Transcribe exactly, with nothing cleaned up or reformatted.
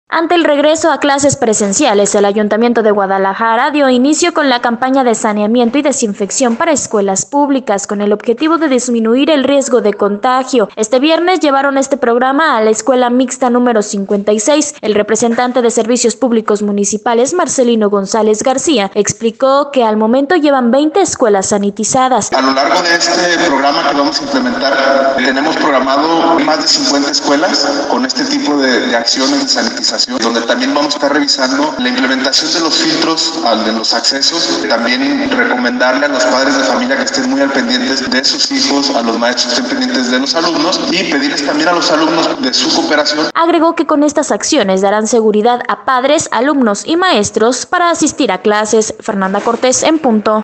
Ante el regreso a clases presenciales, el Ayuntamiento de Guadalajara dio inicio con la campaña de saneamiento y desinfección para escuelas públicas con el objetivo de disminuir el riesgo de contagio. Este viernes llevaron este programa a la escuela mixta número cincuenta y seis. El representante de Servicios Públicos Municipales, Marcelino González García, explicó que al momento llevan veinte escuelas sanitizadas. A lo largo de este programa que vamos a implementar, tenemos programado más de cincuenta escuelas con este tipo de, de acciones de sanitización, donde también vamos a estar revisando la implementación de los filtros de los accesos, también recomendarle a los padres de familia que estén muy al pendientes de sus hijos, a los maestros que estén pendientes de los alumnos y pedirles también a los alumnos de su cooperación. Agregó que con estas acciones darán seguridad a padres, alumnos y maestros para asistir a clases. Fernanda Cortés, en punto.